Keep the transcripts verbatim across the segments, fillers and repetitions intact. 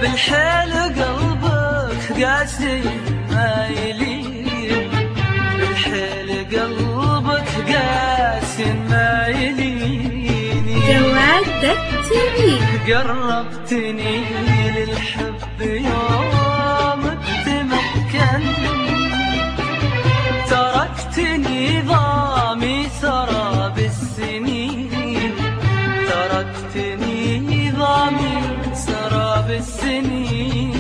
بالحيل قلبك قاسي ما يلين، بالحيل قلبك قاسي ما يلين. جواد تي في قربتني للحب يوم تمكن، تركتني ضامي سرى بالسنين، تركتني ضامي سرى بالسنين.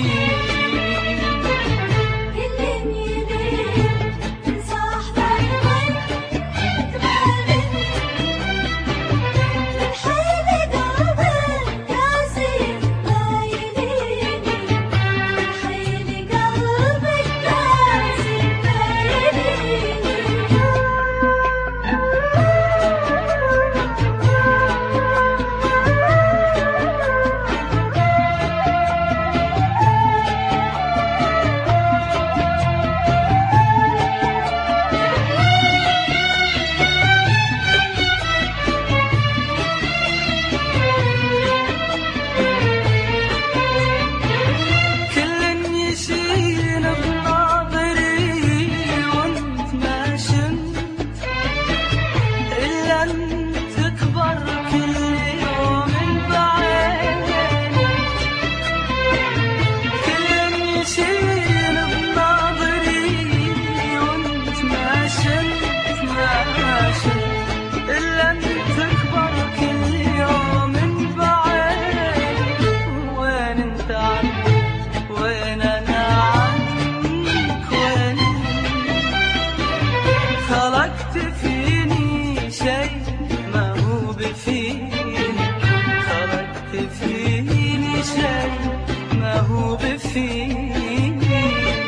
خلقت فيني شيء ما هو بفيني، خلقت فيني شيء ما هو بفيني.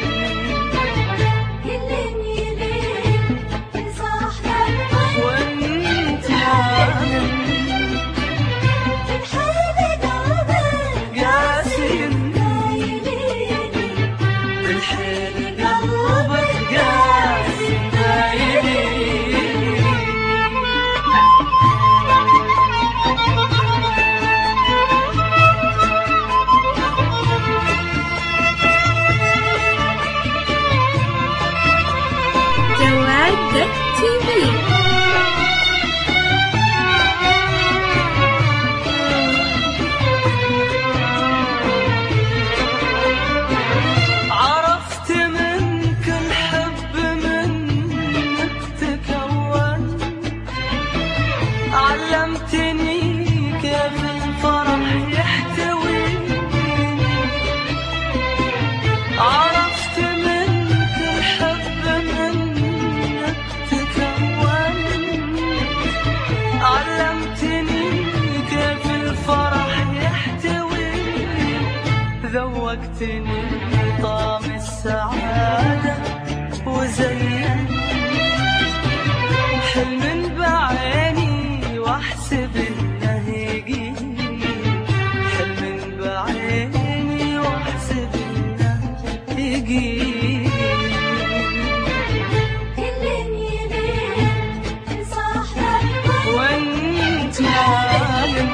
كلني ليه صاحبك وانت عالم بالحيل قلبك قاسي ما يليني، بالحيل قلبك قاسي ما يليني. جواد تي في عرفت منك الحب منك تكون، علمتني كيف الفرح يحتويني، عرفت منك الحب منك تكون، علمتني كيف الفرح يحتويني، ذوقتني طعم السعادة وزين حلم بعيني واحسب انه يجيني، حلم بعيني واحسب انه يجيني. كلني ليه صاحبك وانت عالم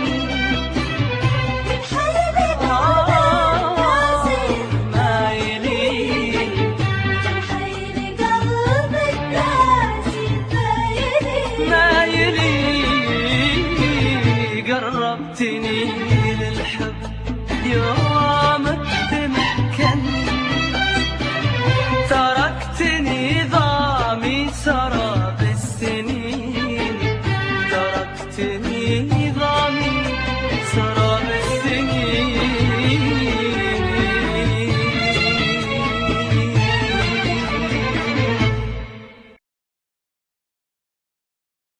بالحيل قلبك قاسي ما يليني، بالحيل قلبك قاسي ما يليني. ما يليني. قربتني للحب يوم